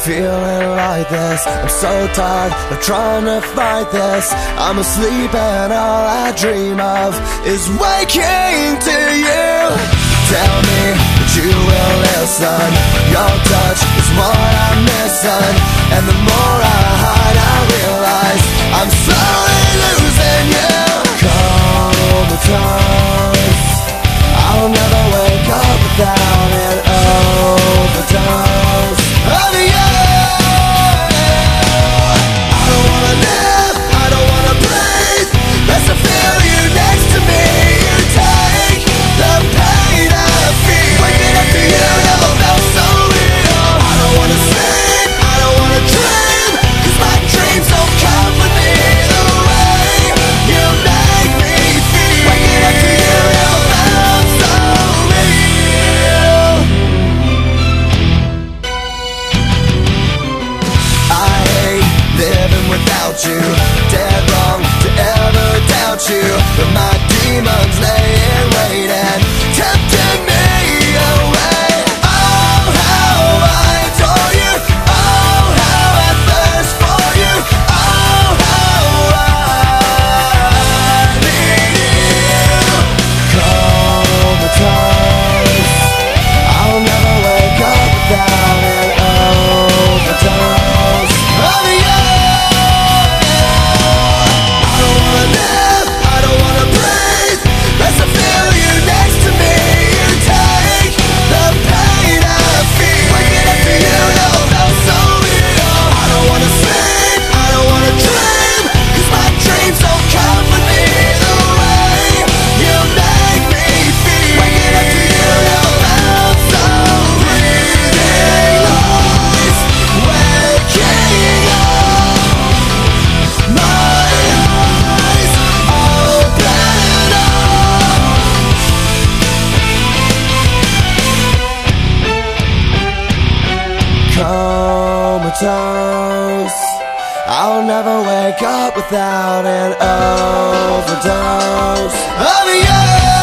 feeling like this. I'm so tired of trying to fight this. I'm asleep and all I dream of is waking to you. Tell me that you will listen. Your touch is what I'm missing, and the more I hide I realize I'm slowly losing you. Comatose, I'll never wake up without an overdose of you. I don't wanna live, I don't wanna breathe, unless I feel you next to me. You take the pain I feel. Waking up to you never felt so real. I don't wanna sleep, I don't wanna dream, 'cause my dreams don't comfort me the way you make me feel. Waking up to you never felt so real. I hate living without you, dead wrong to ever doubt you, but my demons lay in wait and tempting me away. Oh, how I adore you, oh, how I thirst for you, oh, how I need you. Comatose, I'll never wake up without an overdose of you. I don't wanna live, I don't wanna breathe, unless I feel you next to me. You take the pain I feel. Waking up to you never felt so real. I don't wanna sleep, I don't wanna dream, 'cause my dreams don't comfort me the way you make me feel. Waking up to you never felt so breathing lost. Waking up, my eyes open up. Comatose, I'll never wake up without an overdose of you.